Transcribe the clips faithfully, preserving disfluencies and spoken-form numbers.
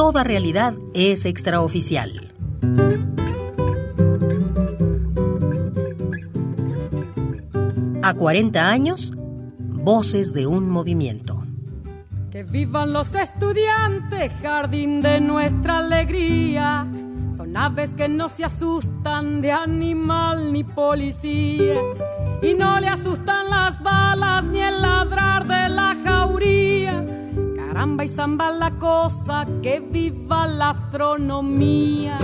toda realidad es extraoficial. A cuarenta años, voces de un movimiento. Que vivan los estudiantes, jardín de nuestra alegría. Son aves que no se asustan de animal ni policía. Y no le asustan las balas ni el ladrar de la jauría. Caramba y zamba la cosa, que viva la astronomía.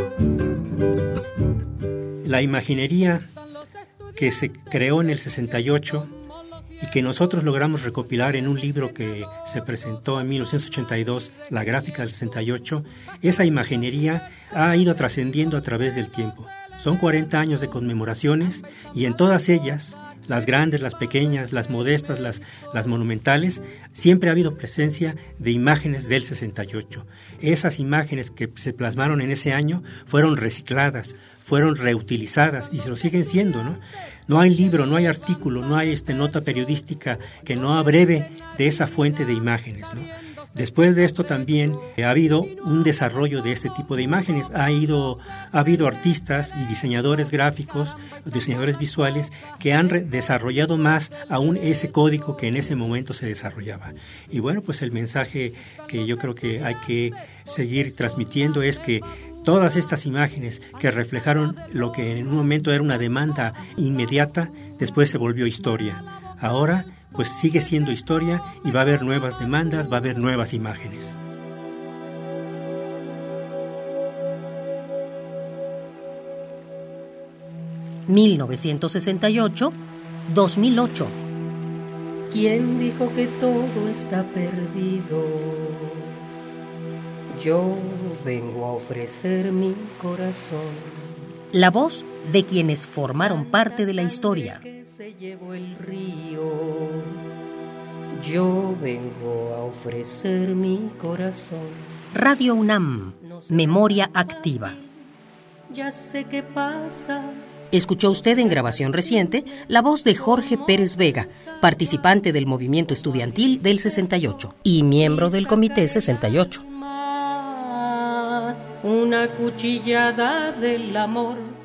La imaginería que se creó en el sesenta y ocho y que nosotros logramos recopilar en un libro que se presentó en mil novecientos ochenta y dos, La Gráfica del sesenta y ocho, esa imaginería ha ido trascendiendo a través del tiempo. Son cuarenta años de conmemoraciones y en todas ellas, las grandes, las pequeñas, las modestas, las, las monumentales, siempre ha habido presencia de imágenes del sesenta y ocho. Esas imágenes que se plasmaron en ese año fueron recicladas, fueron reutilizadas y se lo siguen siendo, ¿no? No hay libro, no hay artículo, no hay este, nota periodística que no abreve de esa fuente de imágenes, ¿no? Después de esto también ha habido un desarrollo de este tipo de imágenes. Ha, ido, ha habido artistas y diseñadores gráficos, diseñadores visuales, que han re- desarrollado más aún ese código que en ese momento se desarrollaba. Y bueno, pues el mensaje que yo creo que hay que seguir transmitiendo es que todas estas imágenes que reflejaron lo que en un momento era una demanda inmediata, después se volvió historia. Ahora, pues sigue siendo historia y va a haber nuevas demandas, va a haber nuevas imágenes. mil novecientos sesenta y ocho a dos mil ocho. ¿Quién dijo que todo está perdido? Yo vengo a ofrecer mi corazón. La voz de quienes formaron parte de la historia. Se llevó el río. Yo vengo a ofrecer mi corazón. Radio UNAM, Memoria Activa. Ya sé qué pasa. Escuchó usted en grabación reciente la voz de Jorge Pérez Vega, participante del movimiento estudiantil del sesenta y ocho y miembro del Comité sesenta y ocho. Una cuchillada del amor